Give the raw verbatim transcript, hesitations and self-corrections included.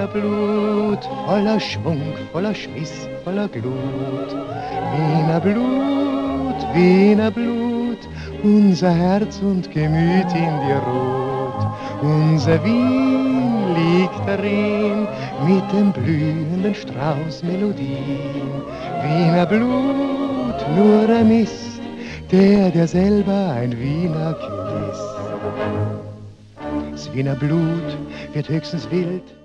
Wiener Blut, voller Schwung, voller Schmiss, voller Glut. Wiener Blut, Wiener Blut, unser Herz und Gemüt in dir ruht. Unser Wien liegt darin mit dem blühenden Strauß Melodien. Wiener Blut, nur der Mist, der, der selber ein Wiener Kind ist. Das Wiener Blut wird höchstens wild,